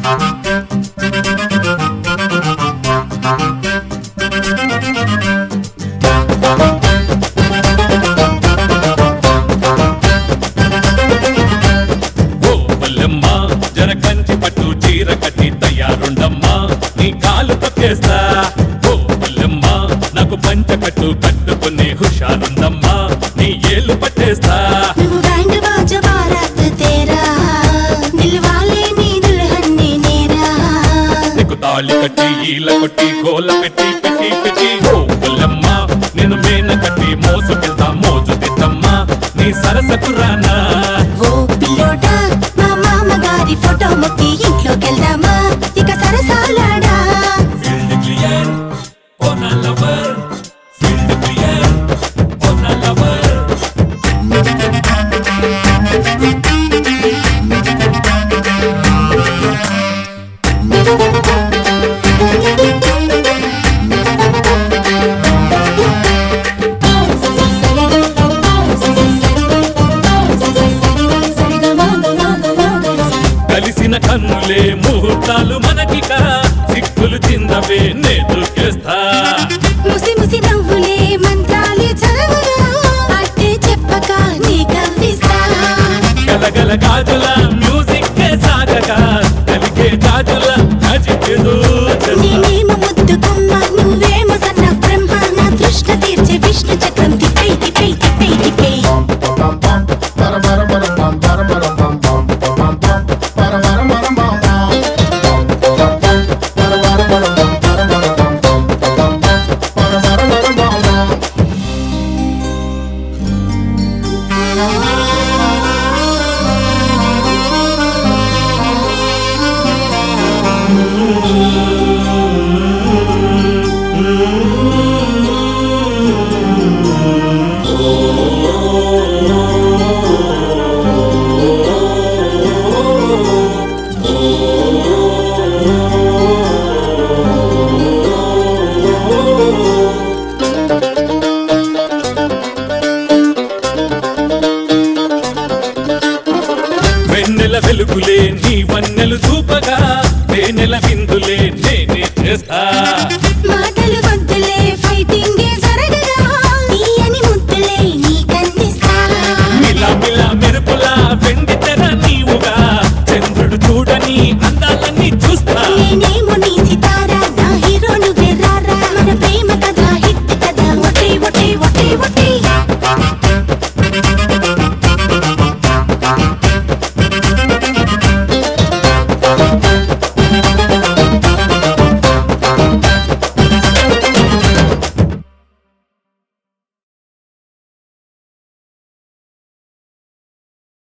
జరకంచి పట్టు చీర కట్టి తయారుండమ్మా నీ కాలు తొక్కేస్తా ఓ పుల్లమ్మ నాకు పంచ కట్టు కట్టుకుని హుషారుందమ్మా నీ ఏళ్ళు పట్టేస్తా నీకు తాళి కట్టి ఈల కొట్టి గోల పెట్టి పెట్టి పెట్టి ఓ పుల్లమ్మ నేను మేన కట్టి మోసు పెద్ద మోజు తెద్దమ్మా నీ సరసకు రానా ఫోటో మొక్కి ఇంట్లోకి వెళ్దామా ఇక సరసాలాడా కలిసిన కన్నులే ముహూర్తాలు మనకిక సిక్కులు చిందవే నే దూకేస్తా ముసి ముసి నవ్వులే మంత్రాలే చదవగా అట్టే చెప్పక నీ కవ్విస్తా గలగల గాజుల మ్యూజిక్ సాగగా కలిగే గాజుల అజికేదో నేనేమో ముద్దు కొమ్మ నువ్వేమో సన్న బ్రహ్మ నా దృష్ట తీర్చే విష్ణు చక్రం తిప్పై తిప్పై తిప్పై తిప్పై వెన్నెల వెలుగులే నీ వన్నెలు చూపగా తేనెల విందులే నేనే చేస్తా మాటలు వద్దులే ఫైటింగ్ జరగగా తీయని ముద్దులే నీకందిస్తా మిలా మిలా మెరుపులా వెండి తెర నీవుగా చంద్రుడు చూడని అందాలన్నీ చూస్తా నేనేమో